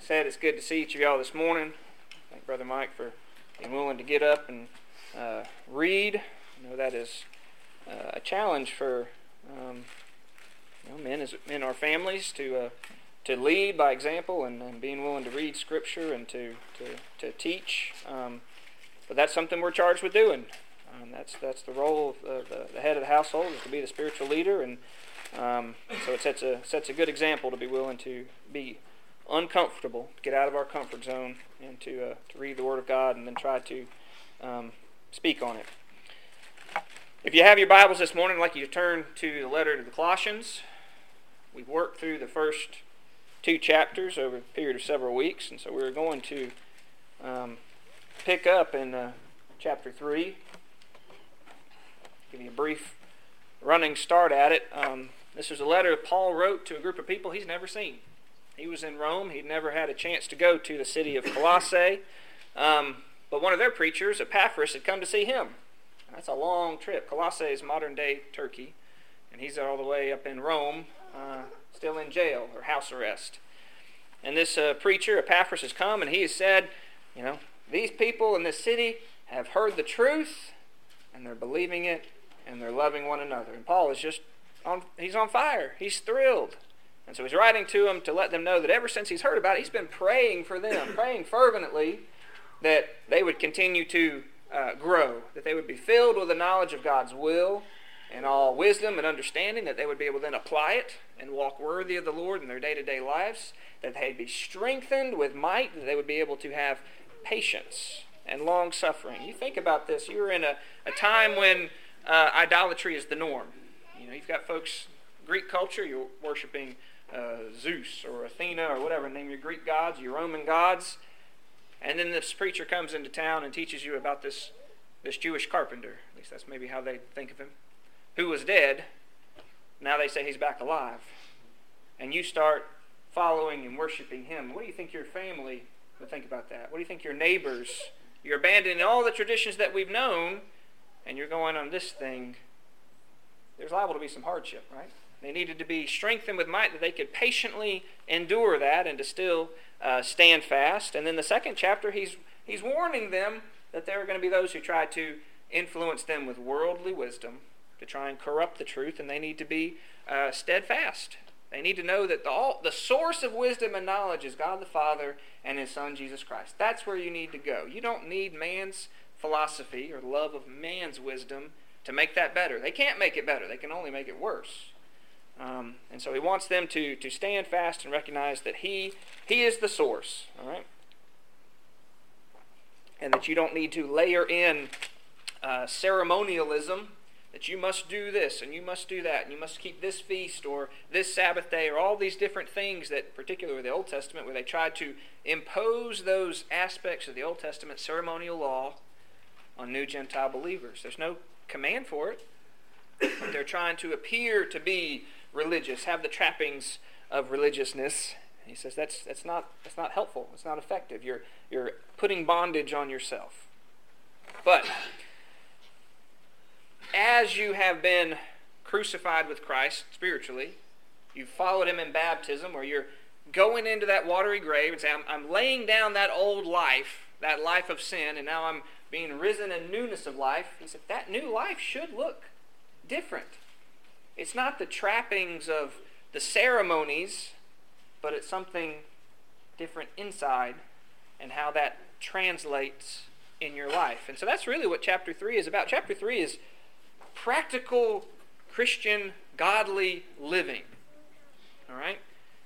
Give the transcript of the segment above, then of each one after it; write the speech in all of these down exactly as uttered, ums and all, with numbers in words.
said, it's good to see each of y'all this morning. Thank Brother Mike for being willing to get up and uh, read. I know that is uh, a challenge for um, you know, men as in our families to uh, to lead by example and, and being willing to read Scripture and to to, to teach. Um, but that's something we're charged with doing. Um, that's that's the role of uh, the, the head of the household, is to be the spiritual leader, and um, so it sets a sets a good example to be willing to be uncomfortable, to get out of our comfort zone, and to uh, to read the Word of God and then try to um, speak on it. If you have your Bibles this morning, I'd like you to turn to the letter to the Colossians. We've worked through the first two chapters over a period of several weeks, and so we're going to um, pick up in uh, chapter three. Give you a brief running start at it. Um, this is a letter Paul wrote to a group of people he's never seen. He was in Rome. He'd never had a chance to go to the city of Colossae. Um, but one of their preachers, Epaphras, had come to see him. That's a long trip. Colossae is modern-day Turkey. And he's all the way up in Rome, uh, still in jail or house arrest. And this uh, preacher, Epaphras, has come and he has said, you know, these people in this city have heard the truth and they're believing it and they're loving one another. And Paul is just, on, he's on fire. He's thrilled. And so he's writing to them to let them know that ever since he's heard about it, he's been praying for them, praying fervently that they would continue to uh, grow, that they would be filled with the knowledge of God's will and all wisdom and understanding, that they would be able to then apply it and walk worthy of the Lord in their day-to-day lives, that they'd be strengthened with might, that they would be able to have patience and long-suffering. You think about this. You're in a, a time when uh, idolatry is the norm. You know, you've got folks, Greek culture, you're worshiping Uh, Zeus or Athena or whatever, name your Greek gods, your Roman gods, and then this preacher comes into town and teaches you about this this Jewish carpenter, at least that's maybe how they think of him, who was dead. Now they say he's back alive, and you start following and worshiping him. What do you think your family would think about that? What do you think your neighbors? You're abandoning all the traditions that we've known, and you're going on this thing. There's liable to be some hardship, right? They needed to be strengthened with might that they could patiently endure that and to still uh, stand fast. And then the second chapter, he's he's warning them that there are going to be those who try to influence them with worldly wisdom to try and corrupt the truth, and they need to be uh, steadfast. They need to know that the, all, the source of wisdom and knowledge is God the Father and His Son, Jesus Christ. That's where you need to go. You don't need man's philosophy or love of man's wisdom to make that better. They can't make it better. They can only make it worse. Um, and so he wants them to, to stand fast and recognize that he, he is the source, all right? And that you don't need to layer in uh, ceremonialism, that you must do this and you must do that and you must keep this feast or this Sabbath day or all these different things that, particularly the Old Testament, where they tried to impose those aspects of the Old Testament ceremonial law on new Gentile believers. There's no command for it, but they're trying to appear to be religious, have the trappings of religiousness. He says that's that's not that's not helpful. It's not effective. You're you're putting bondage on yourself. But as you have been crucified with Christ spiritually, you've followed Him in baptism, or you're going into that watery grave and say, I'm, I'm laying down that old life, that life of sin, and now I'm being risen in newness of life. He said that new life should look different. It's not the trappings of the ceremonies, but it's something different inside and how that translates in your life. And so that's really what chapter three is about. Chapter three is practical Christian godly living. All right?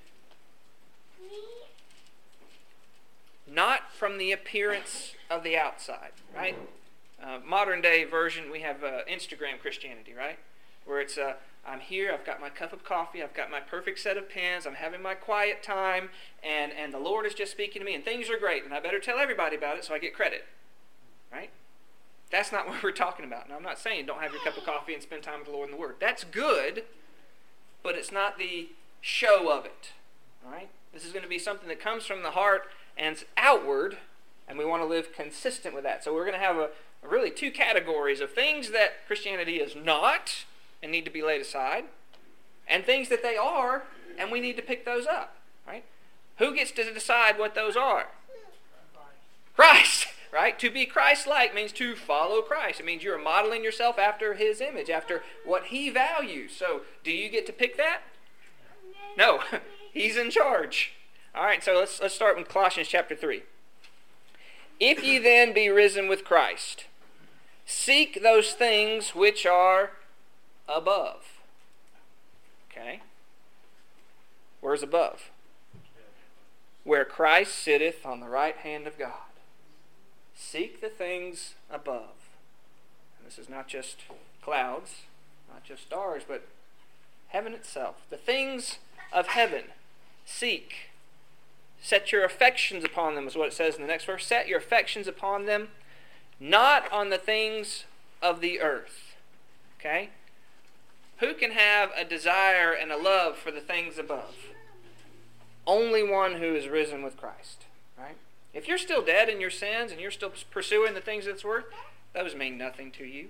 Not from the appearance of the outside, right? Uh, modern day version, we have uh, Instagram Christianity, right? Where it's, uh, I'm here, I've got my cup of coffee, I've got my perfect set of pens, I'm having my quiet time, and, and the Lord is just speaking to me, and things are great, and I better tell everybody about it so I get credit, right? That's not what we're talking about. Now, I'm not saying don't have your cup of coffee and spend time with the Lord in the Word. That's good, but it's not the show of it, all right? This is going to be something that comes from the heart and it's outward, and we want to live consistent with that. So we're going to have a, a really two categories of things that Christianity is not and need to be laid aside, and things that they are, and we need to pick those up, right? Who gets to decide what those are? Christ, right? To be Christ-like means to follow Christ. It means you're modeling yourself after His image, after what He values. So, do you get to pick that? No. He's in charge. All right, so let's let's start with Colossians chapter three. If ye then be risen with Christ, seek those things which are above. Okay? Where's above? Where Christ sitteth on the right hand of God. Seek the things above. And this is not just clouds, not just stars, but heaven itself. The things of heaven. Seek. Set your affections upon them is what it says in the next verse. Set your affections upon them, not on the things of the earth. Okay? Who can have a desire and a love for the things above? Only one who is risen with Christ. Right? If you're still dead in your sins and you're still pursuing the things of this world, those mean nothing to you.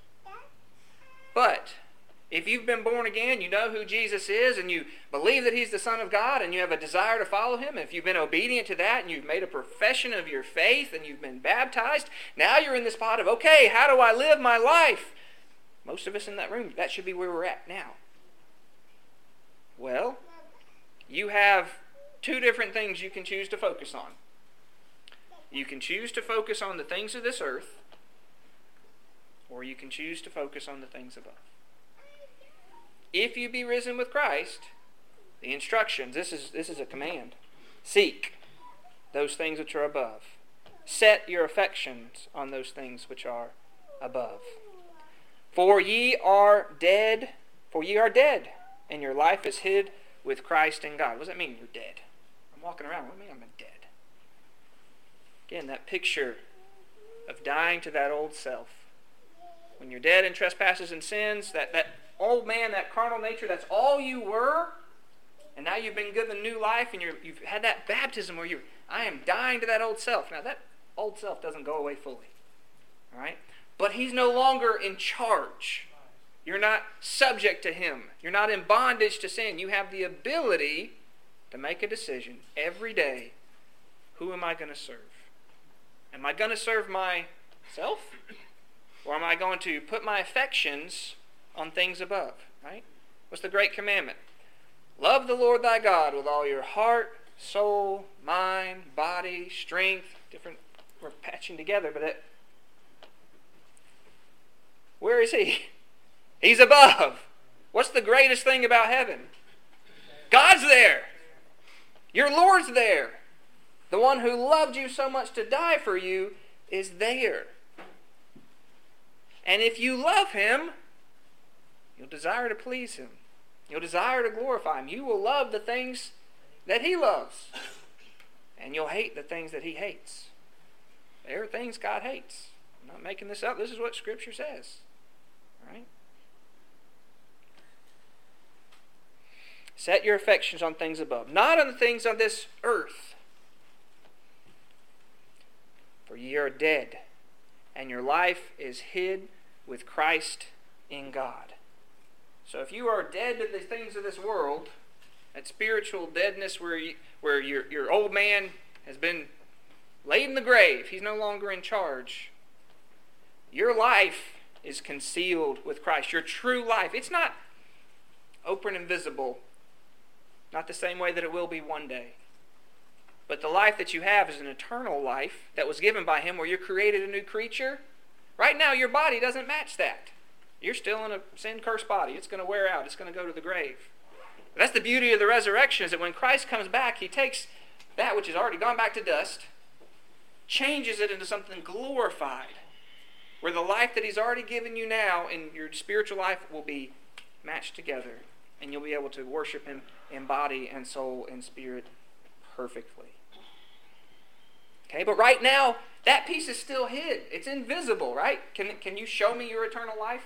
But if you've been born again, you know who Jesus is, and you believe that He's the Son of God, and you have a desire to follow Him, and if you've been obedient to that, and you've made a profession of your faith, and you've been baptized, now you're in the spot of, okay, how do I live my life? Most of us in that room, that should be where we're at now. Well, you have two different things you can choose to focus on. You can choose to focus on the things of this earth, or you can choose to focus on the things above. If you be risen with Christ, the instructions, this is this is a command. Seek those things which are above. Set your affections on those things which are above. For ye are dead, for ye are dead, and your life is hid with Christ in God. What does that mean, you're dead? I'm walking around, what do you mean I'm dead? Again, that picture of dying to that old self. When you're dead in trespasses and sins, that, that old man, that carnal nature, that's all you were, and now you've been given new life, and you're, you've had that baptism where you, I am dying to that old self. Now that old self doesn't go away fully. All right? But he's no longer in charge. You're not subject to him. You're not in bondage to sin. You have the ability to make a decision every day. Who am I going to serve? Am I going to serve myself? Or am I going to put my affections on things above? Right? What's the great commandment? Love the Lord thy God with all your heart, soul, mind, body, strength. Different, we're patching together, but it, where is he? He's above. What's the greatest thing about heaven? God's there. Your Lord's there. The one who loved you so much to die for you is there. And if you love him, you'll desire to please him. You'll desire to glorify him. You will love the things that he loves. And you'll hate the things that he hates. There are things God hates. I'm not making this up. This is what Scripture says. Right? Set your affections on things above, not on the things on this earth. For ye are dead, and your life is hid with Christ in God. So if you are dead to the things of this world, that spiritual deadness where you, where your, your old man has been laid in the grave, he's no longer in charge, your life is concealed with Christ. Your true life. It's not open and visible. Not the same way that it will be one day. But the life that you have is an eternal life that was given by him where you're created a new creature. Right now your body doesn't match that. You're still in a sin-cursed body. It's going to wear out. It's going to go to the grave. But that's the beauty of the resurrection, is that when Christ comes back, he takes that which has already gone back to dust, changes it into something glorified, where the life that he's already given you now and your spiritual life will be matched together, and you'll be able to worship him in body and soul and spirit perfectly. Okay, but right now, that piece is still hid. It's invisible, right? Can, can you show me your eternal life?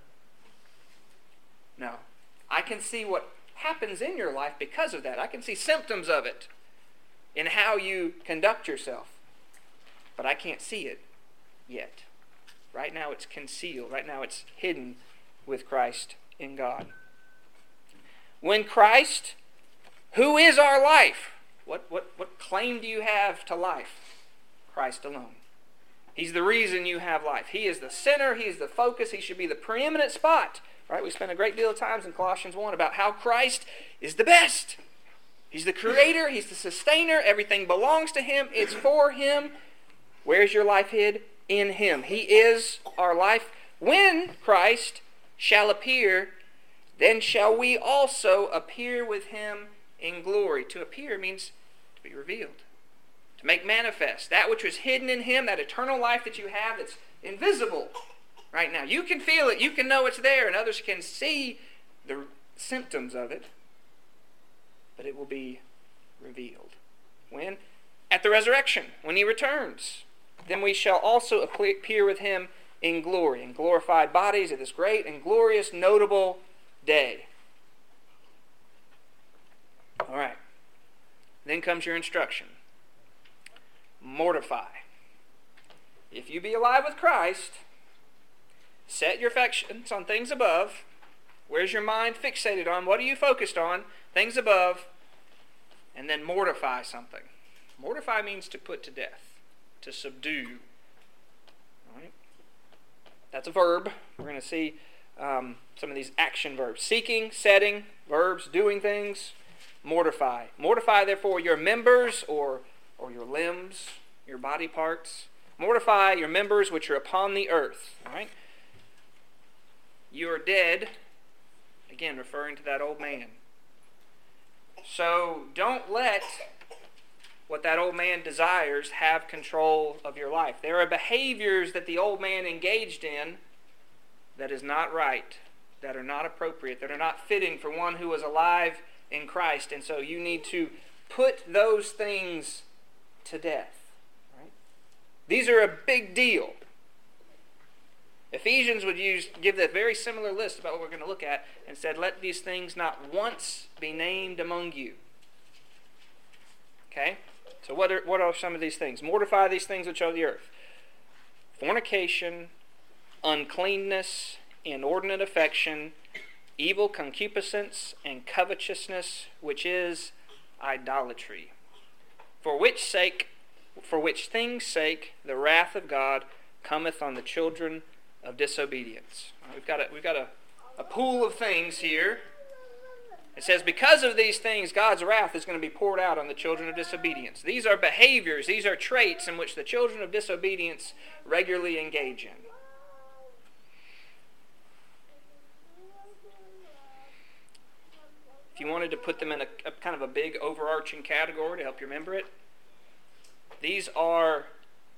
No. I can see what happens in your life because of that. I can see symptoms of it in how you conduct yourself. But I can't see it yet. Right now it's concealed. Right now it's hidden with Christ in God. When Christ, who is our life, What, what, what claim do you have to life? Christ alone. He's the reason you have life. He is the center. He is the focus. He should be the preeminent spot. Right? We spent a great deal of times in Colossians one about how Christ is the best. He's the creator. He's the sustainer. Everything belongs to Him. It's for Him. Where's your life hid? In Him. He is our life. When Christ shall appear, then shall we also appear with Him in glory. To appear means to be revealed. To make manifest. That which was hidden in Him, that eternal life that you have that's invisible right now. You can feel it. You can know it's there. And others can see the symptoms of it. But it will be revealed. When? At the resurrection. When He returns. Then we shall also appear with Him in glory. In glorified bodies at this great and glorious, notable day. All right. Then comes your instruction. Mortify. If you be alive with Christ, set your affections on things above. Where's your mind fixated on? What are you focused on? Things above. And then mortify something. Mortify means to put to death, to subdue. All right? That's a verb. We're going to see um, some of these action verbs. Seeking, setting, verbs, doing things. Mortify. Mortify, therefore, your members or, or your limbs, your body parts. Mortify your members which are upon the earth. All right? You are dead. Again, referring to that old man. So don't let what that old man desires have control of your life. There are behaviors that the old man engaged in that is not right, that are not appropriate, that are not fitting for one who is alive in Christ. And so you need to put those things to death. Right? These are a big deal. Ephesians would use give that very similar list about what we're going to look at and said, let these things not once be named among you. Okay? So what are, what are some of these things? Mortify these things which are the earth. Fornication, uncleanness, inordinate affection, evil concupiscence, and covetousness, which is idolatry. For which sake, for which things' sake, the wrath of God cometh on the children of disobedience. We've got a, we've got a, a pool of things here. It says, because of these things, God's wrath is going to be poured out on the children of disobedience. These are behaviors, these are traits in which the children of disobedience regularly engage in. If you wanted to put them in a, a kind of a big overarching category to help you remember it, these are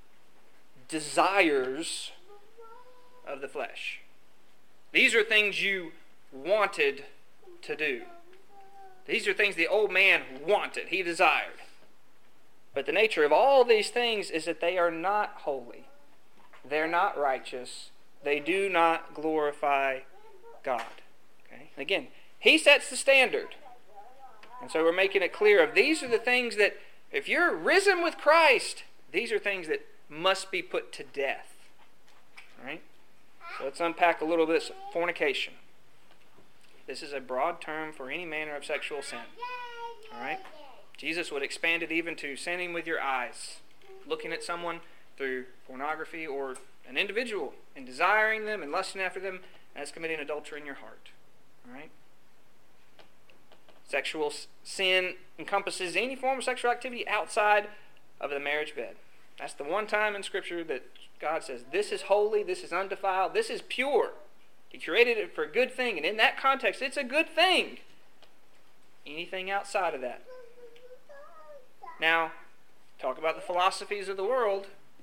desires of the flesh. These are things you wanted to do. These are things the old man wanted, he desired. But the nature of all these things is that they are not holy. They're not righteous. They do not glorify God. Okay? Again, He sets the standard. And so we're making it clear of these are the things that, if you're risen with Christ, these are things that must be put to death. All right? So let's unpack a little bit of fornication. This is a broad term for any manner of sexual sin. All right? Jesus would expand it even to sinning with your eyes, looking at someone through pornography or an individual and desiring them and lusting after them, and that's committing adultery in your heart. All right? Sexual sin encompasses any form of sexual activity outside of the marriage bed. That's the one time in Scripture that God says, this is holy, this is undefiled, this is pure. He created it for a good thing, and in that context, it's a good thing. Anything outside of that. Now, talk about the philosophies of the world.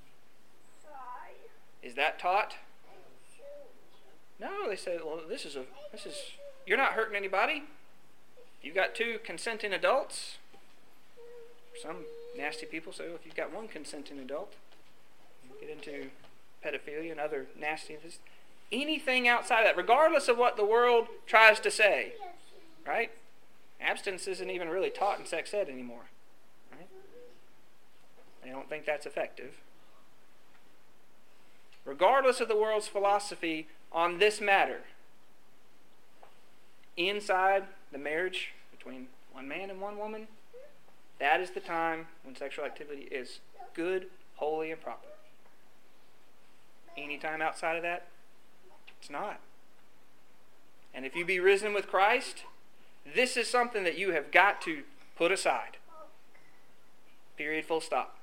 Is that taught? No, they say, well, this is a, this is, you're not hurting anybody. You've got two consenting adults. Some nasty people say, well, if you've got one consenting adult, you get into pedophilia and other nastiness. Anything outside of that, regardless of what the world tries to say, right? Abstinence isn't even really taught in sex ed anymore, right? They don't think that's effective. Regardless of the world's philosophy on this matter, inside the marriage between one man and one woman, That is the time when sexual activity is good, holy, and proper. Any time outside of that, it's not. And if you be risen with Christ, this is something that you have got to put aside. Period, full stop.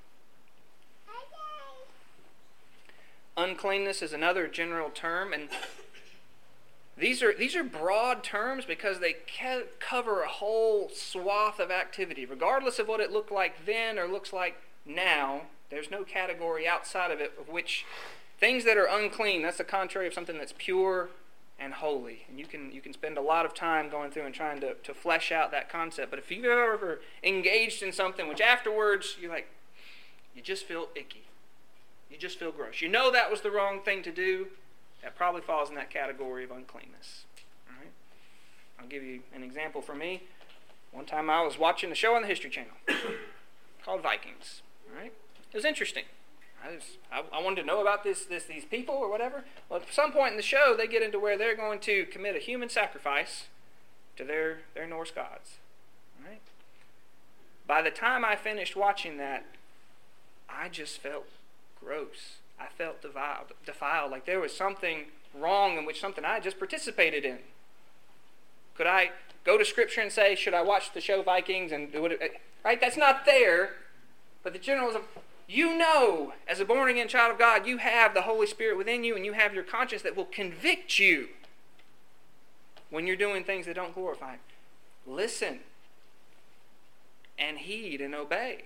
Uncleanness is another general term, and these are these are broad terms because they ca- cover a whole swath of activity. Regardless of what it looked like then or looks like now, there's no category outside of it of which things that are unclean, that's the contrary of something that's pure and holy. And you can you can spend a lot of time going through and trying to, to flesh out that concept. But if you've ever engaged in something which afterwards you're like, you just feel icky. You just feel gross. You know that was the wrong thing to do. That probably falls in that category of uncleanness. All right? I'll give you an example from me. One time I was watching a show on the History Channel called Vikings. All right? It was interesting. I, just, I, I wanted to know about this, this, these people or whatever. Well, at some point in the show, they get into where they're going to commit a human sacrifice to their, their Norse gods. All right? By the time I finished watching that, I just felt gross. I felt defiled, defiled, like there was something wrong in which something I just participated in. Could I go to Scripture and say, should I watch the show Vikings and do it? Right? That's not there. But the general, you know, as a born-again child of God, you have the Holy Spirit within you and you have your conscience that will convict you when you're doing things that don't glorify Him. Listen and heed and obey.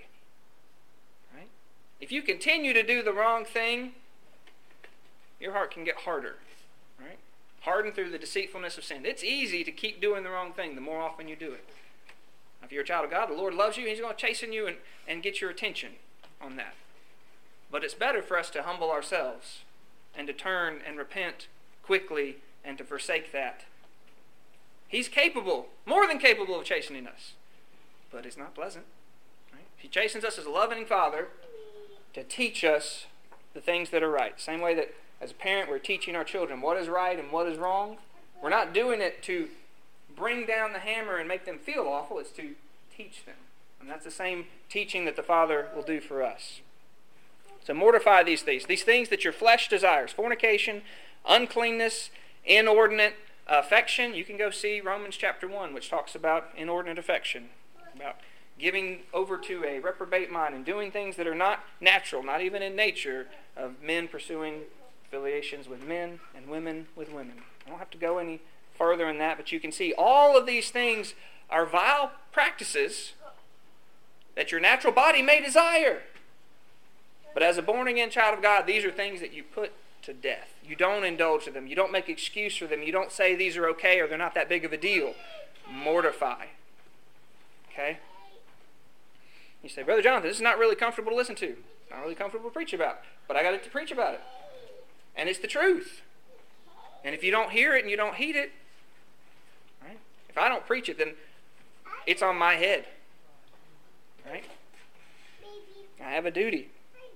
If you continue to do the wrong thing, your heart can get harder, right? Hardened through the deceitfulness of sin. It's easy to keep doing the wrong thing the more often you do it. If you're a child of God, the Lord loves you. He's going to chasten you and, and get your attention on that. But it's better for us to humble ourselves and to turn and repent quickly and to forsake that. He's capable, more than capable of chastening us. But it's not pleasant. Right? He chastens us as a loving Father to teach us the things that are right. Same way that as a parent we're teaching our children what is right and what is wrong. We're not doing it to bring down the hammer and make them feel awful. It's to teach them. And that's the same teaching that the Father will do for us. So mortify these things. These things that your flesh desires. Fornication, uncleanness, inordinate affection. You can go see Romans chapter one, which talks about inordinate affection. About giving over to a reprobate mind and doing things that are not natural, not even in nature, of men pursuing affiliations with men and women with women. I don't have to go any further in that, but you can see all of these things are vile practices that your natural body may desire. But as a born-again child of God, these are things that you put to death. You don't indulge in them. You don't make excuse for them. You don't say these are okay or they're not that big of a deal. Mortify. Okay? You say, Brother Jonathan, this is not really comfortable to listen to. Not really comfortable to preach about. But I got to preach about it. And it's the truth. And if you don't hear it and you don't heed it, right? If I don't preach it, then it's on my head. Right? I have a duty.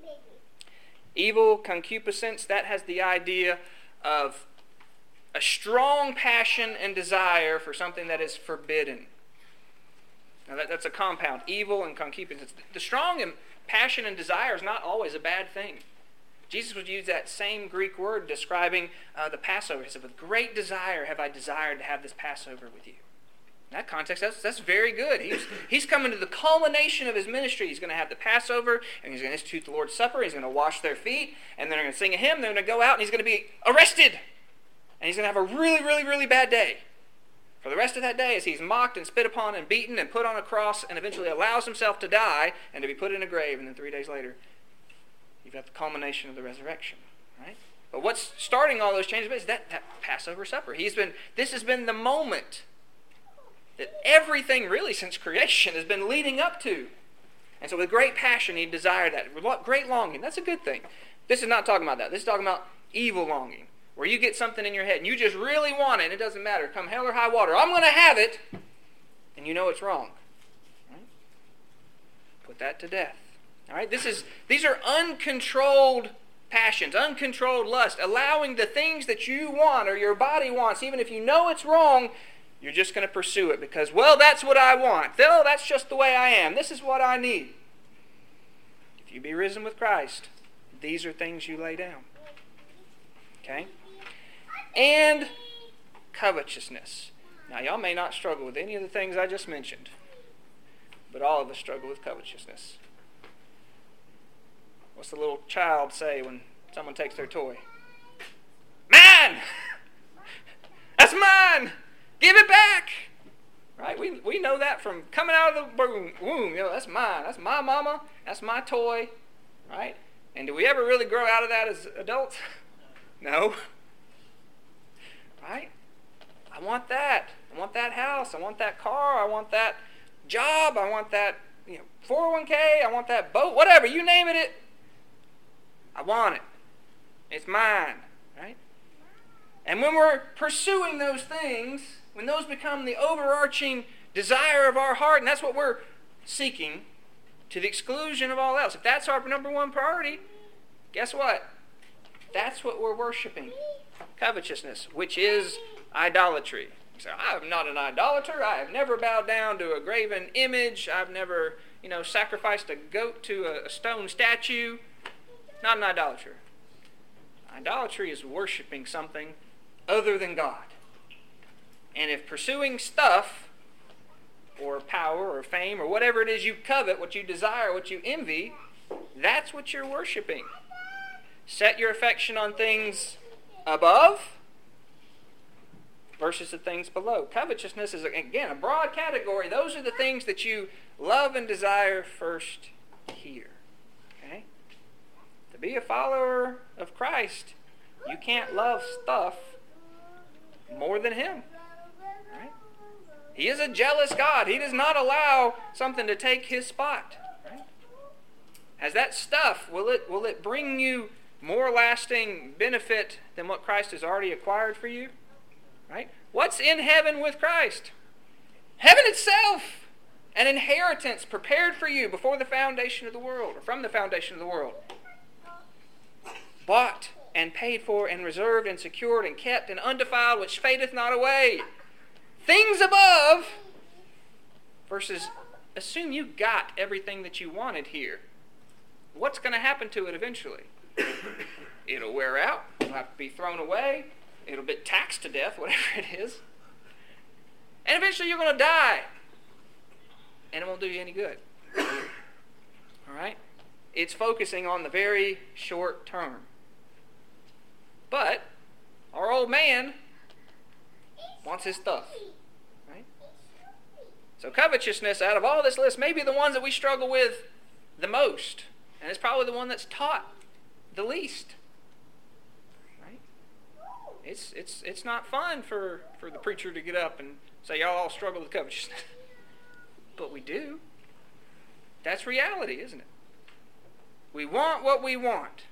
Evil concupiscence, that has the idea of a strong passion and desire for something that is forbidden. Now that, that's a compound. Evil and concupiscence. The strong passion and desire is not always a bad thing. Jesus would use that same Greek word describing uh, the Passover. He said, with great desire have I desired to have this Passover with you. In that context, that's, that's very good. He's, he's coming to the culmination of his ministry. He's going to have the Passover, and he's going to institute the Lord's Supper. He's going to wash their feet, and then they're going to sing a hymn. They're going to go out, and he's going to be arrested. And he's going to have a really, really, really bad day. For the rest of that day, as he's mocked and spit upon and beaten and put on a cross and eventually allows himself to die and to be put in a grave, and then three days later, you've got the culmination of the resurrection, right? But what's starting all those changes is that, that Passover supper. He's been, this has been the moment that everything really since creation has been leading up to. And so with great passion he desired that. With great longing. That's a good thing. This is not talking about that. This is talking about evil longing. Where you get something in your head and you just really want it and it doesn't matter. Come hell or high water. I'm going to have it. And you know it's wrong. Right? Put that to death. All right? This is, these are uncontrolled passions, uncontrolled lust. Allowing the things that you want or your body wants, even if you know it's wrong, You're just going to pursue it because, well, that's what I want. No, that's just the way I am. This is what I need. If you be risen with Christ, these are things you lay down. Okay? And covetousness. Now, y'all may not struggle with any of the things I just mentioned, but all of us struggle with covetousness. What's the little child say when someone takes their toy? Mine! That's mine! Give it back! Right? We we know that from coming out of the womb. You know, that's mine. That's my mama. That's my toy. Right? And do we ever really grow out of that as adults? No. Right? I want that. I want that house. I want that car. I want that job. I want that, you know, four oh one k. I want that boat. Whatever. You name it, it. I want it. It's mine. Right? And when we're pursuing those things, when those become the overarching desire of our heart, and that's what we're seeking, to the exclusion of all else, if that's our number one priority, guess what? That's what we're worshiping. Covetousness, which is idolatry. You say, I am not an idolater. I have never bowed down to a graven image. I've never, you know, sacrificed a goat to a, a stone statue. Not an idolater. Idolatry is worshiping something other than God. And if pursuing stuff or power or fame or whatever it is you covet, what you desire, what you envy, that's what you're worshiping. Set your affection on things above versus the things below. Covetousness is, again, a broad category. Those are the things that you love and desire first here. Okay? To be a follower of Christ, you can't love stuff more than Him. Right? He is a jealous God. He does not allow something to take His spot. Right? As that stuff, will it will it bring you more lasting benefit than what Christ has already acquired for you? Right? What's in heaven with Christ? Heaven itself, an inheritance prepared for you before the foundation of the world, or from the foundation of the world. Bought and paid for and reserved and secured and kept and undefiled, which fadeth not away. Things above versus assume you got everything that you wanted here. What's going to happen to it eventually? It'll wear out. It'll have to be thrown away. It'll be taxed to death, whatever it is. And eventually you're going to die. And it won't do you any good. All right? It's focusing on the very short term. But our old man wants his stuff. Right? So covetousness, out of all this list, may be the ones that we struggle with the most. And it's probably the one that's taught the least. Right? It's it's it's not fun for, for the preacher to get up and say, y'all all struggle with covetousness. But we do. That's reality, isn't it? We want what we want.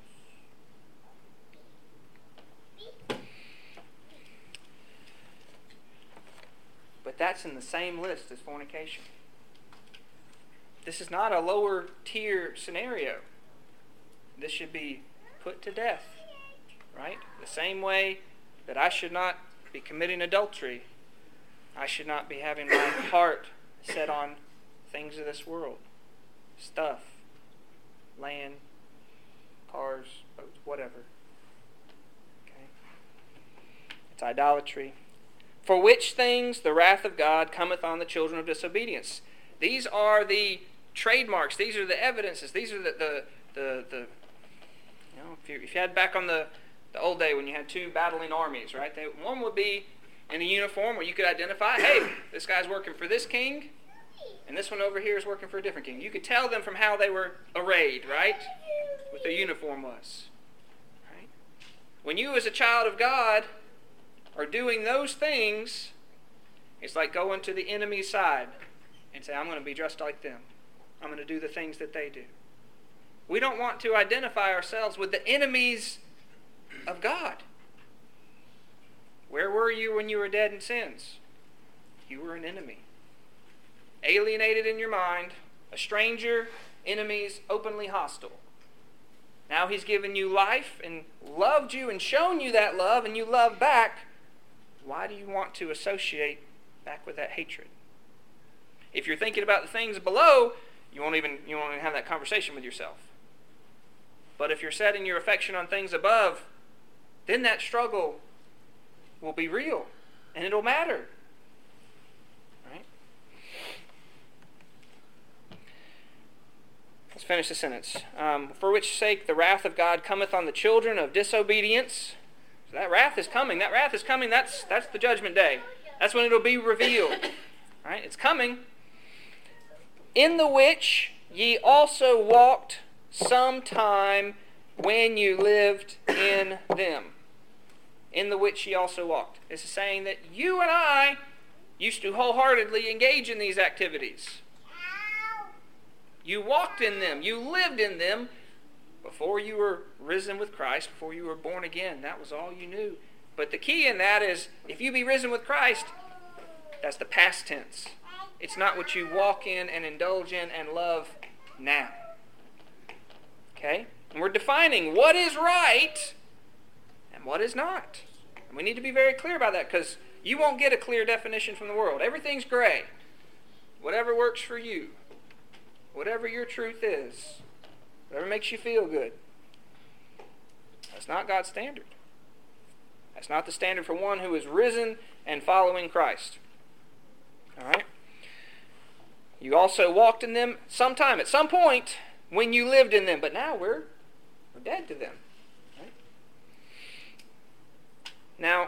But that's in the same list as fornication. This is not a lower tier scenario. This should be put to death. Right? The same way that I should not be committing adultery, I should not be having my heart set on things of this world. Stuff. Land. Cars. Boats. Whatever. Okay? It's idolatry. For which things the wrath of God cometh on the children of disobedience. These are the trademarks. These are the evidences. These are the, the, the, the you know, if you, if you had back on the, the old day when you had two battling armies, right? They, one would be in a uniform where you could identify, hey, this guy's working for this king, and this one over here is working for a different king. You could tell them from how they were arrayed, right? What their uniform was. Right? When you as a child of God are doing those things, it's like going to the enemy's side and say, I'm going to be dressed like them. I'm going to do the things that they do. We don't want to identify ourselves with the enemies of God. Where were you when you were dead in sins? You were an enemy. Alienated in your mind, a stranger, enemies, openly hostile. Now He's given you life and loved you and shown you that love, and you love back. why do you want to associate back with that hatred? If you're thinking about the things below, you won't even you won't even have that conversation with yourself. But if you're setting your affection on things above, then that struggle will be real, and it'll matter. Right? Let's finish the sentence. Um, For which sake the wrath of God cometh on the children of disobedience. So that wrath is coming. That wrath is coming. That's that's the judgment day. That's when it'll be revealed. Right? It's coming. In the which ye also walked sometime when you lived in them. In the which ye also walked. This is saying that you and I used to wholeheartedly engage in these activities. You walked in them. You lived in them before you were risen with Christ, before you were born again. That was all you knew. But the key in that is, if you be risen with Christ, that's the past tense. It's not what you walk in and indulge in and love now. Okay? And we're defining what is right and what is not. And we need to be very clear about that, because you won't get a clear definition from the world. Everything's gray. Whatever works for you. Whatever your truth is. Whatever makes you feel good. That's not God's standard. That's not the standard for one who is risen and following Christ. All right? You also walked in them sometime, at some point, when you lived in them. But now we're, we're dead to them. Right? Now,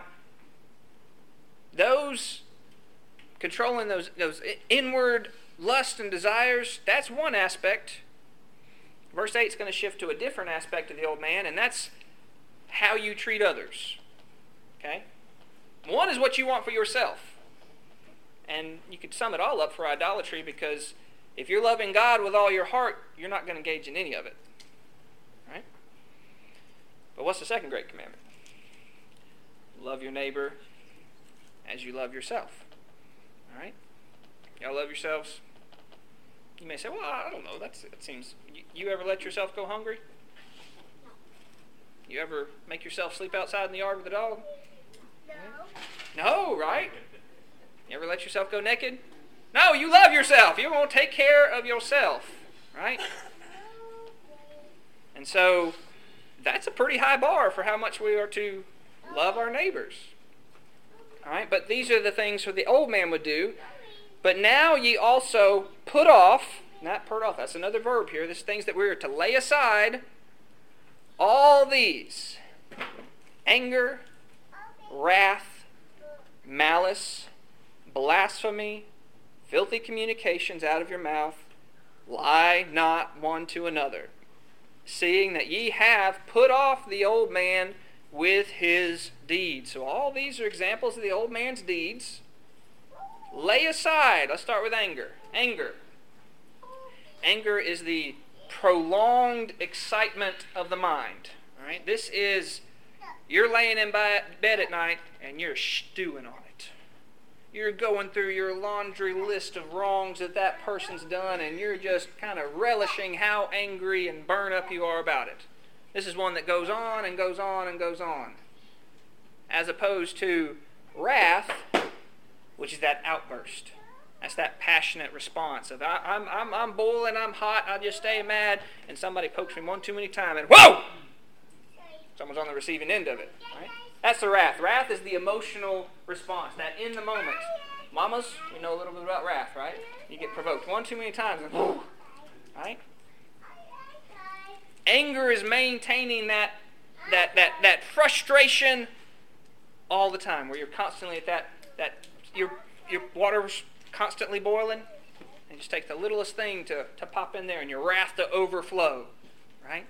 those controlling those, those inward lust and desires, that's one aspect. Verse eight is going to shift to a different aspect of the old man, and that's how you treat others. Okay? One is what you want for yourself. And you could sum it all up for idolatry, because if you're loving God with all your heart, you're not going to engage in any of it. Right? But what's the second great commandment? Love your neighbor as you love yourself. All right? Y'all love yourselves? You may say, well, I don't know. That's, that seems... You, you ever let yourself go hungry? You ever make yourself sleep outside in the yard with a dog? No. No, right? You ever let yourself go naked? No, you love yourself. You want to take care of yourself, right? And so that's a pretty high bar for how much we are to love our neighbors. All right, but these are the things that the old man would do. But now ye also put off, not put off, that's another verb here. There's things that we are to lay aside. All these: anger, wrath, malice, blasphemy, filthy communications out of your mouth. Lie not one to another, seeing that ye have put off the old man with his deeds. So all these are examples of the old man's deeds. Lay aside. Let's start with anger. Anger. Anger is the prolonged excitement of the mind. All right? This is, you're laying in bed at night and you're stewing on it. You're going through your laundry list of wrongs that that person's done, and you're just kind of relishing how angry and burnt up you are about it. This is one that goes on and goes on and goes on. As opposed to wrath, which is that outburst. That's that passionate response of, I, I'm, I'm, I'm boiling, I'm hot, I just stay mad, and somebody pokes me one too many times, and whoa! Someone's on the receiving end of it. Right? That's the wrath. Wrath is the emotional response, that in the moment. Mamas, we know a little bit about wrath, right? You get provoked one too many times, and whoo! Right? Anger is maintaining that, that, that, that frustration all the time, where you're constantly at that, that your, your water's constantly boiling, and just take the littlest thing to, to pop in there, and your wrath to overflow, right?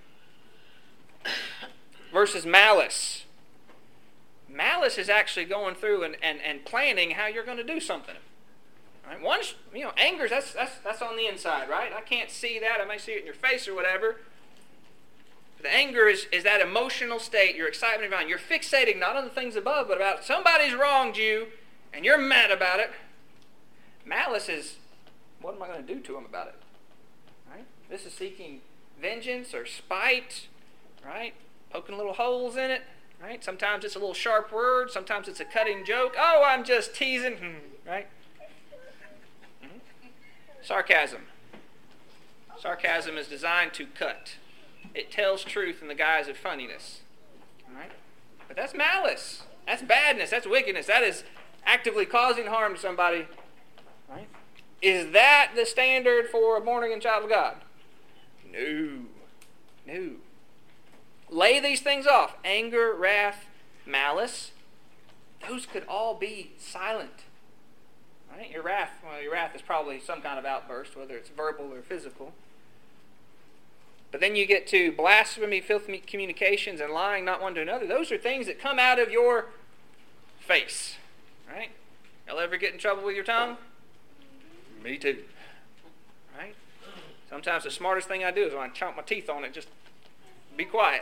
Versus malice. Malice is actually going through and, and, and planning how you're going to do something. Right? One's, you know, anger, that's, that's, that's on the inside, right? I can't see that. I may see it in your face or whatever. But the anger is, is that emotional state, your excitement around. You're fixating not on the things above, but about somebody's wronged you, and you're mad about it. Malice is, what am I going to do to them about it? Right? This is seeking vengeance or spite, right? Poking little holes in it, Right? Sometimes it's a little sharp word. Sometimes it's a cutting joke. Oh, I'm just teasing. Right? Mm-hmm. Sarcasm. Sarcasm is designed to cut. It tells truth in the guise of funniness. Right? But that's malice. That's badness. That's wickedness. That is actively causing harm to somebody. Right? Is that the standard for a born-again child of God? No. No. Lay these things off. Anger, wrath, malice. Those could all be silent. Right? Your wrath, well, your wrath is probably some kind of outburst, whether it's verbal or physical. But then you get to blasphemy, filthy communications, and lying not one to another. Those are things that come out of your face. Right? Y'all ever get in trouble with your tongue? Me too. Right? Sometimes the smartest thing I do is when I chomp my teeth on it, just be quiet.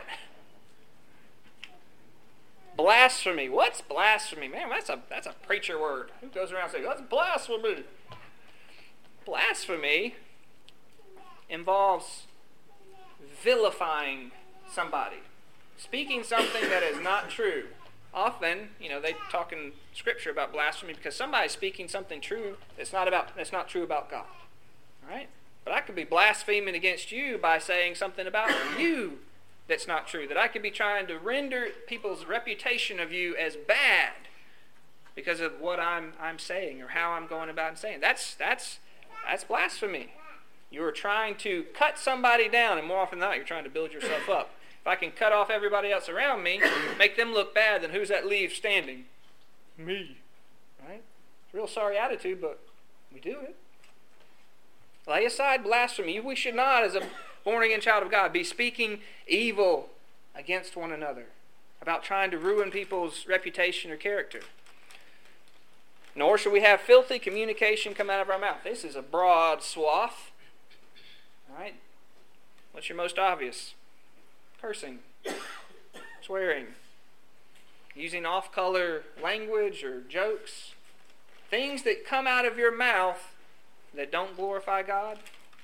Blasphemy. What's blasphemy? Man, that's a that's a preacher word. Who goes around saying, that's blasphemy? Blasphemy involves vilifying somebody. Speaking something that is not true. Often, you know, they talk in Scripture about blasphemy because somebody's speaking something true that's not about that's not true about God. Right? But I could be blaspheming against you by saying something about you that's not true. That I could be trying to render people's reputation of you as bad because of what I'm I'm saying or how I'm going about and saying. That's that's that's blasphemy. You are trying to cut somebody down, and more often than not, you're trying to build yourself up. If I can cut off everybody else around me, make them look bad, then who's that leave standing? Me. Right? It's a real sorry attitude, but we do it. Lay aside blasphemy. We should not, as a born-again child of God, be speaking evil against one another, about trying to ruin people's reputation or character. Nor should we have filthy communication come out of our mouth. This is a broad swath. All right? What's your most obvious? Cursing, swearing, using off-color language or jokes, things that come out of your mouth that don't glorify God.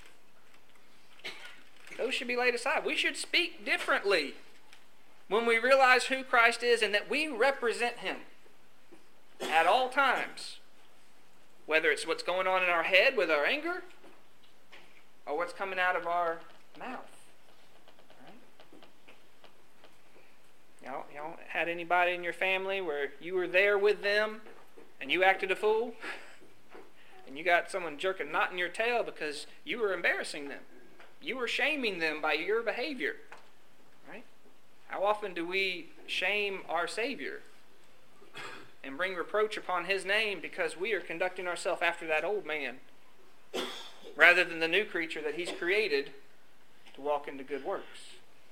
Those should be laid aside. We should speak differently when we realize who Christ is and that we represent Him at all times. Whether it's what's going on in our head with our anger or what's coming out of our mouth. Y'all, y'all had anybody in your family where you were there with them and you acted a fool? And you got someone jerking knot in your tail because you were embarrassing them. You were shaming them by your behavior. Right? How often do we shame our Savior and bring reproach upon His name because we are conducting ourselves after that old man rather than the new creature that He's created to walk into good works?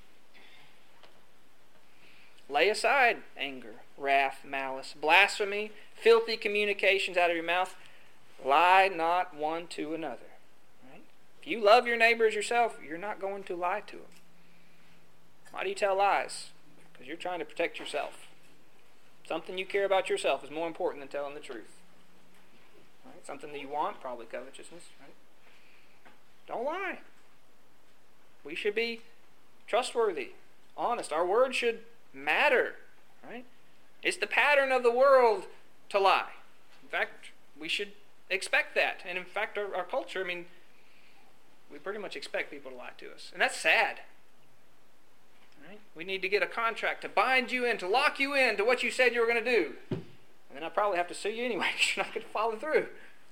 Lay aside anger, wrath, malice, blasphemy, filthy communications out of your mouth. Lie not one to another. Right? If you love your neighbor as yourself, you're not going to lie to him. Why do you tell lies? Because you're trying to protect yourself. Something you care about yourself is more important than telling the truth. Right? Something that you want, probably covetousness. Right? Don't lie. We should be trustworthy, honest. Our word should matter, right? It's the pattern of the world to lie. In fact, we should expect that. And in fact, our, our culture, I mean, we pretty much expect people to lie to us. And that's sad. Right? We need to get a contract to bind you in, to lock you in to what you said you were going to do. And then I'll probably have to sue you anyway because you're not going to follow through.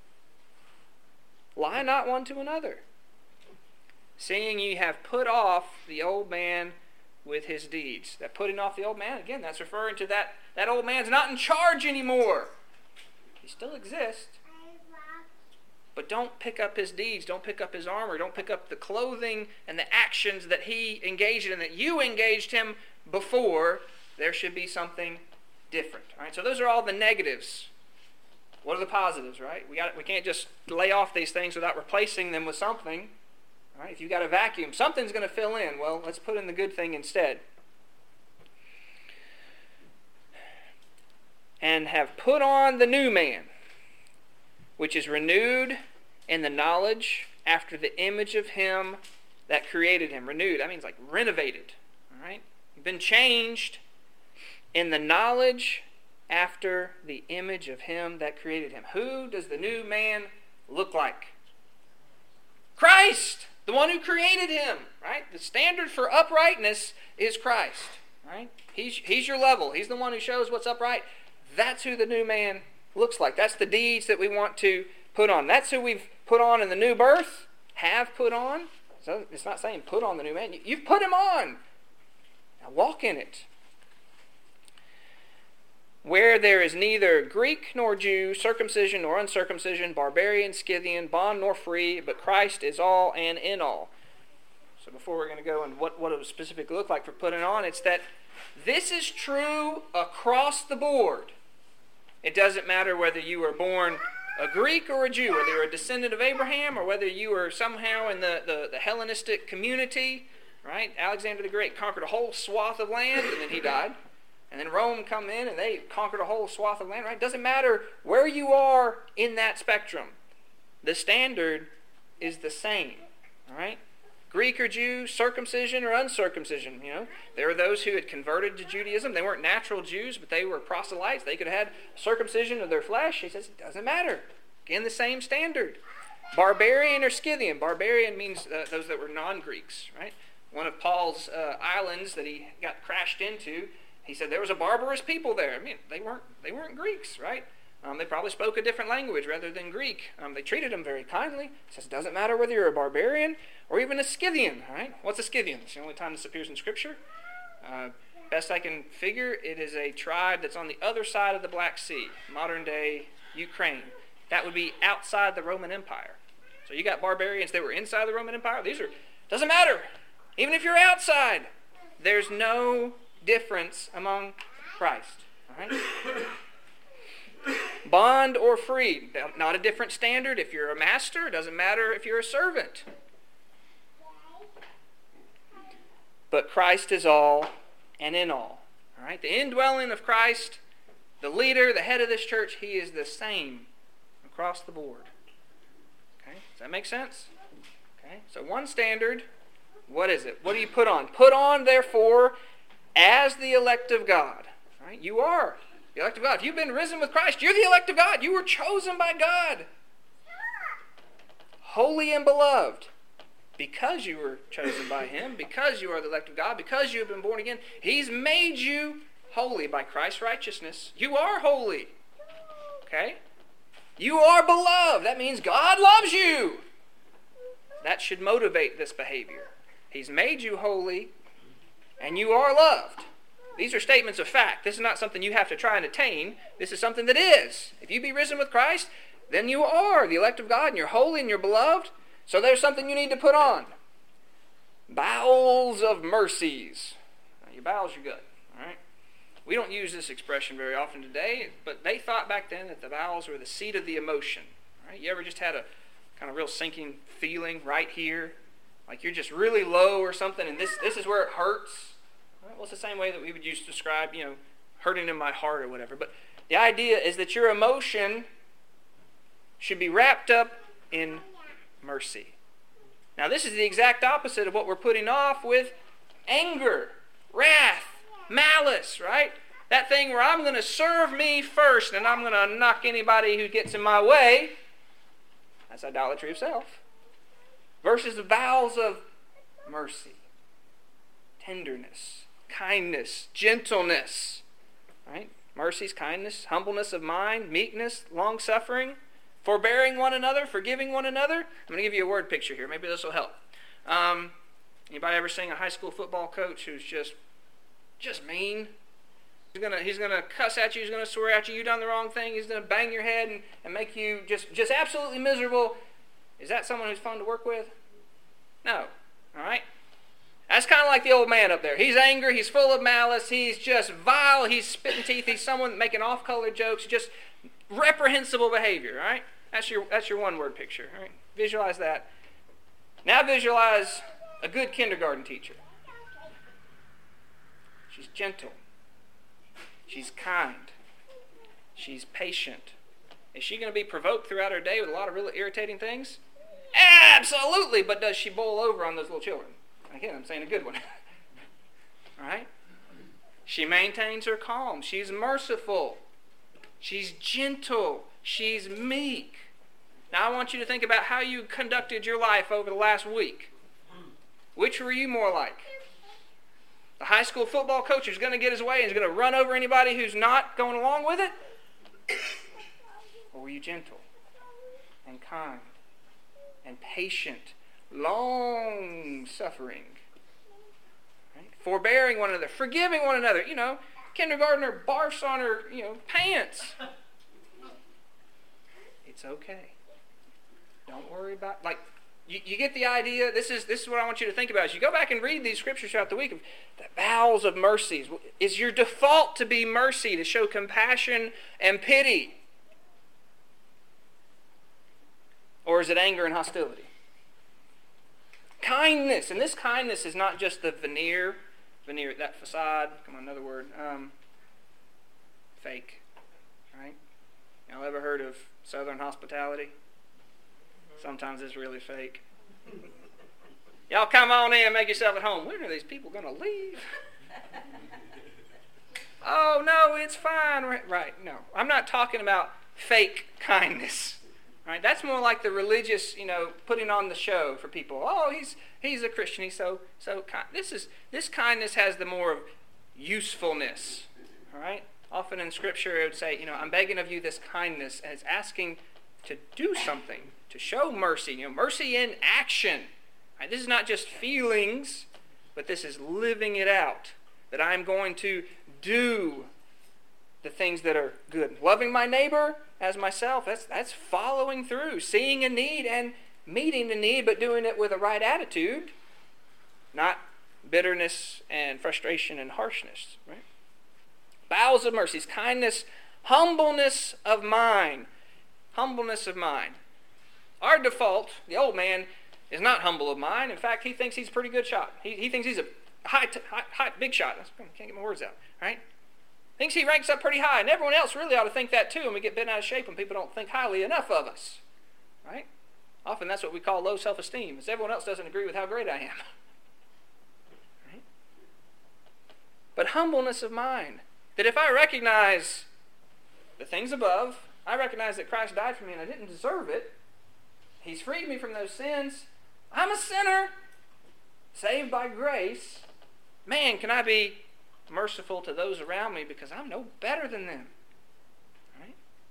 Lie not one to another, seeing ye have put off the old man with his deeds. That putting off the old man, again, that's referring to that that old man's not in charge anymore. He still exists. But don't pick up his deeds. Don't pick up his armor. Don't pick up the clothing and the actions that he engaged in, that you engaged him before. There should be something different. All right, so those are all the negatives. What are the positives, right? We got we can't just lay off these things without replacing them with something. All right, if you got a vacuum, something's going to fill in. Well, let's put in the good thing instead. And have put on the new man, which is renewed in the knowledge after the image of him that created him. Renewed, that means like renovated. All right? You've been changed in the knowledge after the image of him that created him. Who does the new man look like? Christ, the one who created him, right? The standard for uprightness is Christ, right? He's, he's your level. He's the one who shows what's upright. That's who the new man looks like. That's the deeds that we want to put on. That's who we've put on in the new birth, have put on. So it's not saying put on the new man. You've put him on. Now walk in it. Where there is neither Greek nor Jew, circumcision nor uncircumcision, barbarian, Scythian, bond nor free, but Christ is all and in all. So before we're going to go into what, what it would specifically look like for putting on, it's that this is true across the board. It doesn't matter whether you were born a Greek or a Jew, whether you're a descendant of Abraham or whether you were somehow in the, the, the Hellenistic community, right? Alexander the Great conquered a whole swath of land and then he died. And then Rome come in and they conquered a whole swath of land, right? It doesn't matter where you are in that spectrum. The standard is the same, all right? Greek or Jew, circumcision or uncircumcision, you know. There were those who had converted to Judaism. They weren't natural Jews, but they were proselytes. They could have had circumcision of their flesh. He says it doesn't matter. Again, the same standard. Barbarian or Scythian. Barbarian means uh, those that were non-Greeks, right? One of Paul's uh, islands that he got crashed into, he said there was a barbarous people there. I mean, they weren't they weren't Greeks, right? Um, they probably spoke a different language rather than Greek. Um, they treated them very kindly. He says it doesn't matter whether you're a barbarian or even a Scythian, right? What's a Scythian? It's the only time this appears in Scripture. Uh, best I can figure, it is a tribe that's on the other side of the Black Sea, modern-day Ukraine. That would be outside the Roman Empire. So you got barbarians that were inside the Roman Empire. These are, doesn't matter. Even if you're outside, there's no difference among Christ. All right? Bond or free, not a different standard. If you're a master, it doesn't matter if you're a servant. But Christ is all and in all. All right? The indwelling of Christ, the leader, the head of this church, he is the same across the board. Okay? Does that make sense? Okay? So one standard, what is it? What do you put on? Put on, therefore, as the elect of God. All right? You are the elect of God. If you've been risen with Christ, you're the elect of God. You were chosen by God. Holy and beloved. Because you were chosen by Him, because you are the elect of God, because you have been born again, He's made you holy by Christ's righteousness. You are holy. Okay? You are beloved. That means God loves you. That should motivate this behavior. He's made you holy, and you are loved. These are statements of fact. This is not something you have to try and attain. This is something that is. If you be risen with Christ, then you are the elect of God, and you're holy, and you're beloved. So there's something you need to put on. Bowels of mercies. Now, your bowels are good. All right? We don't use this expression very often today, but they thought back then that the bowels were the seat of the emotion. All right? You ever just had a kind of real sinking feeling right here? Like you're just really low or something, and this, this is where it hurts? All right? Well, it's the same way that we would use to describe, you know, hurting in my heart or whatever. But the idea is that your emotion should be wrapped up in mercy. Now this is the exact opposite of what we're putting off with anger, wrath, malice, right? That thing where I'm going to serve me first and I'm going to knock anybody who gets in my way. That's idolatry of self. Versus the bowels of mercy, tenderness, kindness, gentleness, right? Mercy's kindness, humbleness of mind, meekness, long-suffering, forbearing one another, forgiving one another. I'm going to give you a word picture here. Maybe this will help. Um, anybody ever seen a high school football coach who's just just mean? He's going to he's gonna cuss at you. He's going to swear at you. You've done the wrong thing. He's going to bang your head and, and make you just, just absolutely miserable. Is that someone who's fun to work with? No. All right? That's kind of like the old man up there. He's angry. He's full of malice. He's just vile. He's spitting teeth. He's someone making off-color jokes. Just reprehensible behavior, all right? That's your that's your one word picture. All right? Visualize that. Now visualize a good kindergarten teacher. She's gentle. She's kind. She's patient. Is she going to be provoked throughout her day with a lot of really irritating things? Absolutely, but does she boil over on those little children? Again, I'm saying a good one. All right? She maintains her calm. She's merciful. She's gentle. She's meek. Now I want you to think about how you conducted your life over the last week. Which were you more like? The high school football coach who's going to get his way and is going to run over anybody who's not going along with it? Or were you gentle and kind and patient, long-suffering, right? Forbearing one another, forgiving one another? You know, kindergartner barfs on her, you know, pants. It's okay. Don't worry about, like, you, you get the idea. This is this is what I want you to think about. As you go back and read these scriptures throughout the week, of the bowels of mercies. Is your default to be mercy, to show compassion and pity? Or is it anger and hostility? Kindness. And this kindness is not just the veneer, veneer, that facade, come on, another word, um, fake, right? Y'all ever heard of Southern hospitality? Sometimes it's really fake. Y'all come on in, make yourself at home. When are these people going to leave? Oh, no, it's fine. Right, right, no. I'm not talking about fake kindness. Right? That's more like the religious, you know, putting on the show for people. Oh, he's he's a Christian. He's so so kind. This is this kindness has the more of usefulness. All right. Often in Scripture, it would say, you know, I'm begging of you this kindness, and it's asking to do something, to show mercy. You know, mercy in action. Right? This is not just feelings, but this is living it out. That I'm going to do the things that are good. Loving my neighbor as myself, that's that's following through, seeing a need and meeting the need, but doing it with a right attitude, not bitterness and frustration and harshness. Right? Bowels of mercies, kindness, humbleness of mind. Humbleness of mind. Our default, the old man, is not humble of mind. In fact, he thinks he's a pretty good shot. He, he thinks he's a high, t- high, high, big shot. I can't get my words out. Right? Thinks he ranks up pretty high, and everyone else really ought to think that too, and we get bent out of shape when people don't think highly enough of us. Right? Often that's what we call low self-esteem, is everyone else doesn't agree with how great I am. Right? But humbleness of mind. That if I recognize the things above, I recognize that Christ died for me and I didn't deserve it. He's freed me from those sins. I'm a sinner, saved by grace. Man, can I be merciful to those around me because I'm no better than them. Right?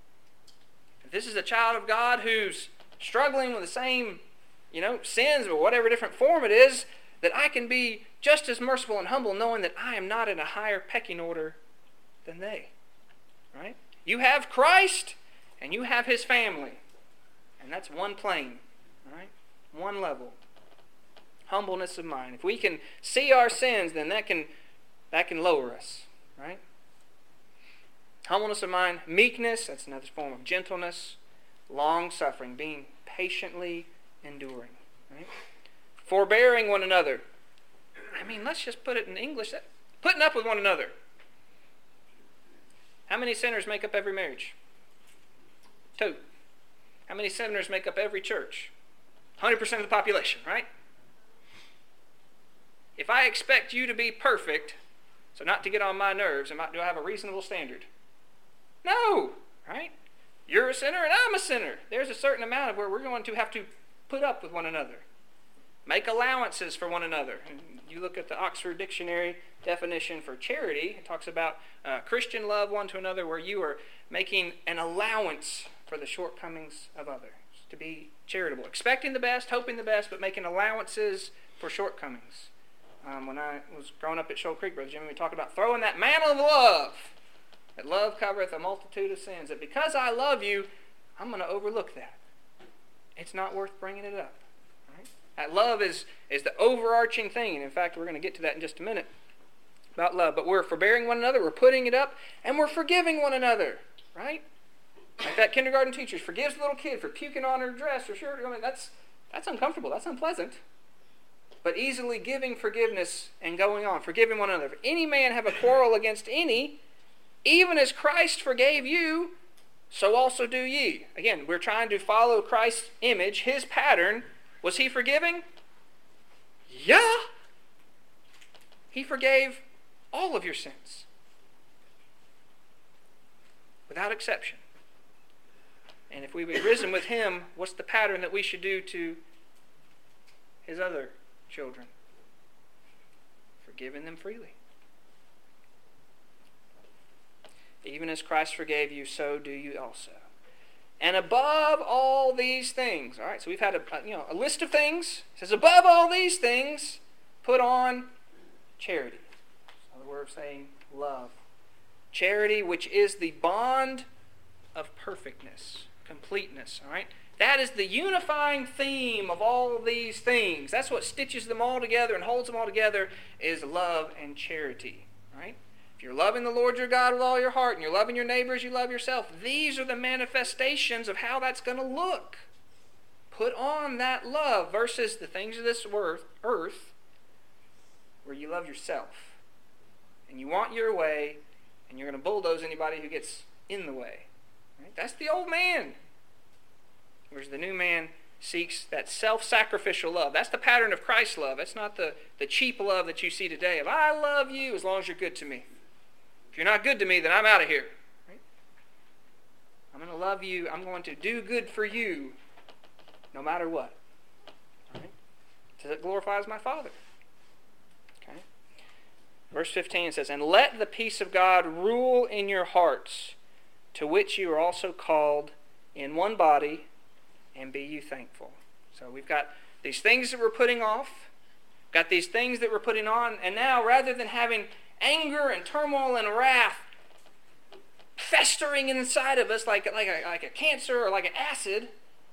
If this is a child of God who's struggling with the same, you know, sins or whatever different form it is, that I can be just as merciful and humble knowing that I am not in a higher pecking order than they. Right? You have Christ and you have His family. And that's one plane. Right? One level. Humbleness of mind. If we can see our sins, then that can that can lower us. Right? Humbleness of mind. Meekness, that's another form of gentleness. Long-suffering, being patiently enduring. Right? Forbearing one another. I mean, let's just put it in English. Putting up with one another. How many sinners make up every marriage? Two. How many sinners make up every church? one hundred percent of the population, right? If I expect you to be perfect, so not to get on my nerves, am I, do I have a reasonable standard? No, right? You're a sinner and I'm a sinner. There's a certain amount of where we're going to have to put up with one another. Make allowances for one another. And you look at the Oxford Dictionary definition for charity. It talks about uh, Christian love one to another, where you are making an allowance for the shortcomings of others. To be charitable. Expecting the best, hoping the best, but making allowances for shortcomings. Um, when I was growing up at Shoal Creek, Brother Jimmy, we talked about throwing that mantle of love. That love covereth a multitude of sins. That because I love you, I'm going to overlook that. It's not worth bringing it up. That love is, is the overarching thing. And in fact, we're going to get to that in just a minute about love. But we're forbearing one another, we're putting it up, and we're forgiving one another. Right? Like that kindergarten teacher forgives the little kid for puking on her dress or shirt. I mean, that's, that's uncomfortable. That's unpleasant. But easily giving forgiveness and going on. Forgiving one another. If any man have a quarrel against any, even as Christ forgave you, so also do ye. Again, we're trying to follow Christ's image, His pattern. Was He forgiving? Yeah. He forgave all of your sins. Without exception. And if we be risen with him, what's the pattern that we should do to his other children? Forgiving them freely. Even as Christ forgave you, so do you also. And above all these things, all right, so we've had a, you know, a list of things. It says, above all these things, put on charity. Another word of saying love. Charity, which is the bond of perfectness, completeness, all right? That is the unifying theme of all these things. That's what stitches them all together and holds them all together, is love and charity, right? If you're loving the Lord your God with all your heart and you're loving your neighbor as you love yourself, these are the manifestations of how that's going to look. Put on that love versus the things of this earth where you love yourself and you want your way and you're going to bulldoze anybody who gets in the way. Right? That's the old man. Whereas the new man seeks that self-sacrificial love. That's the pattern of Christ's love. That's not the, the cheap love that you see today of, I love you as long as you're good to me. If you're not good to me, then I'm out of here. Right? I'm going to love you. I'm going to do good for you no matter what. Right? Because it glorifies my Father. Okay? Verse fifteen says, and let the peace of God rule in your hearts, to which you are also called in one body, and be you thankful. So we've got these things that we're putting off, got these things that we're putting on, and now rather than having anger and turmoil and wrath festering inside of us like, like, a, like a cancer or like an acid,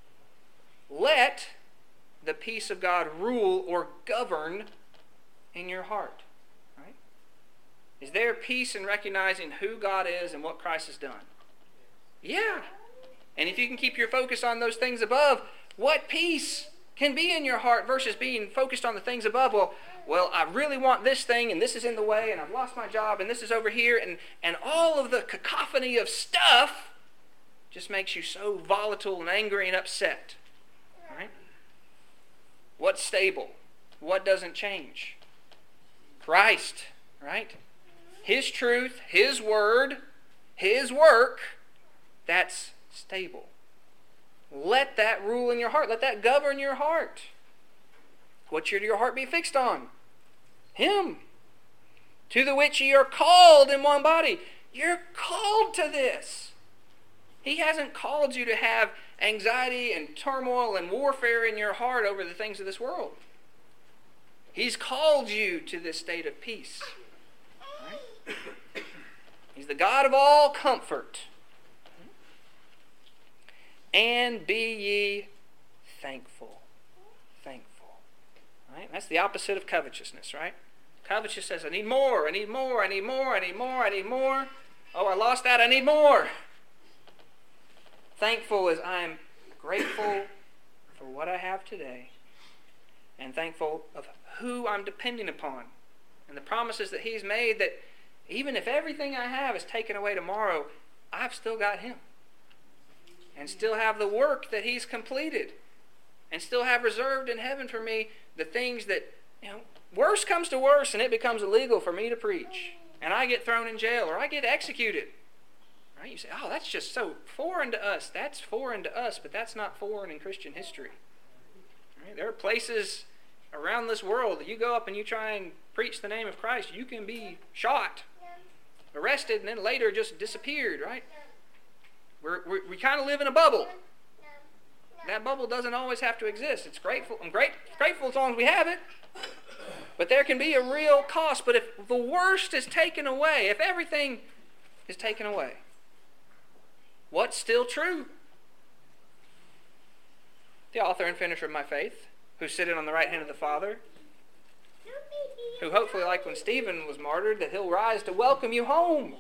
let the peace of God rule or govern in your heart. Right? Is there peace in recognizing who God is and what Christ has done? Yeah. And if you can keep your focus on those things above, what peace can be in your heart versus being focused on the things above? Well, well, I really want this thing, and this is in the way, and I've lost my job, and this is over here, and, and all of the cacophony of stuff just makes you so volatile and angry and upset. Right? What's stable? What doesn't change? Christ, right? His truth, His word, His work, that's stable. Let that rule in your heart. Let that govern your heart. What should your heart be fixed on? Him. To the which ye are called in one body. You're called to this. He hasn't called you to have anxiety and turmoil and warfare in your heart over the things of this world. He's called you to this state of peace. Right? He's the God of all comfort. And be ye thankful. Thankful. Right? That's the opposite of covetousness, right? Covetous says, I need more, I need more, I need more, I need more, I need more. Oh, I lost that, I need more. Thankful is I'm grateful for what I have today and thankful of who I'm depending upon and the promises that He's made that even if everything I have is taken away tomorrow, I've still got Him. And still have the work that He's completed. And still have reserved in heaven for me the things that, you know, worse comes to worse and it becomes illegal for me to preach. And I get thrown in jail or I get executed. Right? You say, oh, that's just so foreign to us. That's foreign to us, but that's not foreign in Christian history. Right? There are places around this world that you go up and you try and preach the name of Christ, you can be shot, arrested, and then later just disappeared, right? We're, we're, we kind of live in a bubble. That bubble doesn't always have to exist. It's grateful. I'm great, grateful as long as we have it. But there can be a real cost. But if the worst is taken away, if everything is taken away, what's still true? The author and finisher of my faith, who's sitting on the right hand of the Father, who hopefully, like when Stephen was martyred, that He'll rise to welcome you home.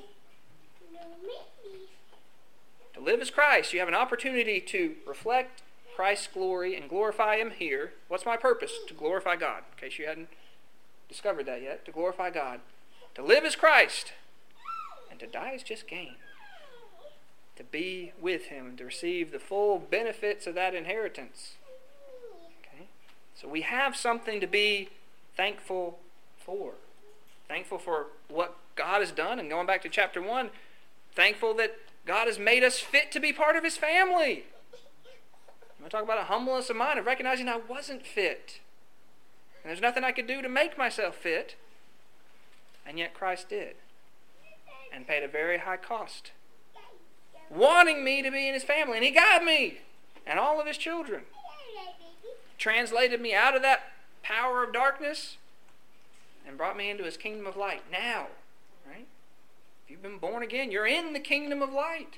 To live as Christ, you have an opportunity to reflect Christ's glory and glorify Him here. What's my purpose? To glorify God, in case you hadn't discovered that yet. To glorify God. To live as Christ. And to die is just gain. To be with Him and to receive the full benefits of that inheritance. Okay? So we have something to be thankful for. Thankful for what God has done. And going back to chapter one, thankful that God has made us fit to be part of His family. I'm going to talk about a humbleness of mind, of recognizing I wasn't fit. And there's nothing I could do to make myself fit. And yet Christ did. And paid a very high cost. Wanting me to be in His family. And He got me. And all of His children. Translated me out of that power of darkness. And brought me into His kingdom of light. Now. Right? If you've been born again, you're in the kingdom of light.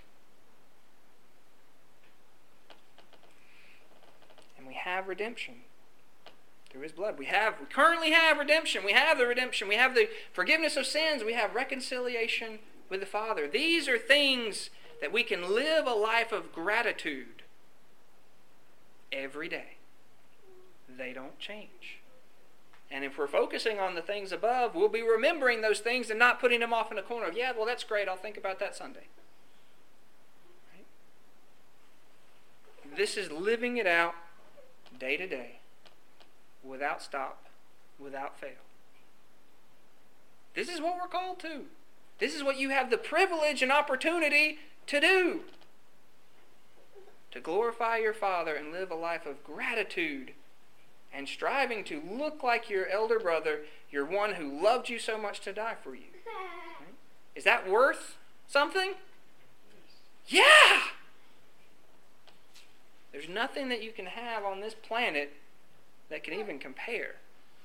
And we have redemption. Through His blood. We have, we currently have redemption. We have the redemption. We have the forgiveness of sins. We have reconciliation with the Father. These are things that we can live a life of gratitude every day. They don't change. And if we're focusing on the things above, we'll be remembering those things and not putting them off in a corner. Yeah, well, that's great. I'll think about that Sunday. Right? This is living it out day to day. Without stop, without fail. This is what we're called to. This is what you have the privilege and opportunity to do. To glorify your Father and live a life of gratitude and striving to look like your elder brother, your one who loved you so much to die for you. Right? Is that worth something? Yeah! There's nothing that you can have on this planet that can even compare.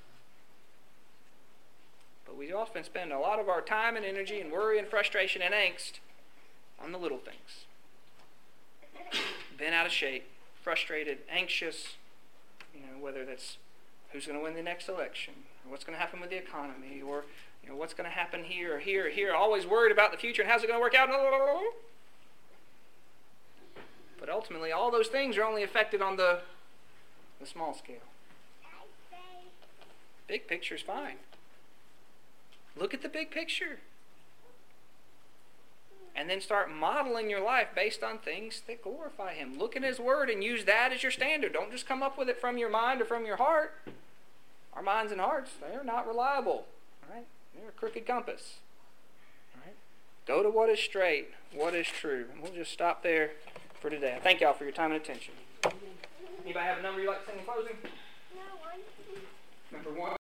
But we often spend a lot of our time and energy and worry and frustration and angst on the little things. Been out of shape, frustrated, anxious, you know, whether that's who's going to win the next election, or what's going to happen with the economy, or you know, what's going to happen here or here or here, always worried about the future and how's it going to work out. But ultimately, all those things are only affected on the, the small scale. Big picture is fine. Look at the big picture. And then start modeling your life based on things that glorify Him. Look at His Word and use that as your standard. Don't just come up with it from your mind or from your heart. Our minds and hearts, they're not reliable. Right? They're a crooked compass. Right? Go to what is straight, what is true. And we'll just stop there for today. I thank y'all for your time and attention. Anybody have a number you'd like to sing in closing? No, one. Number one.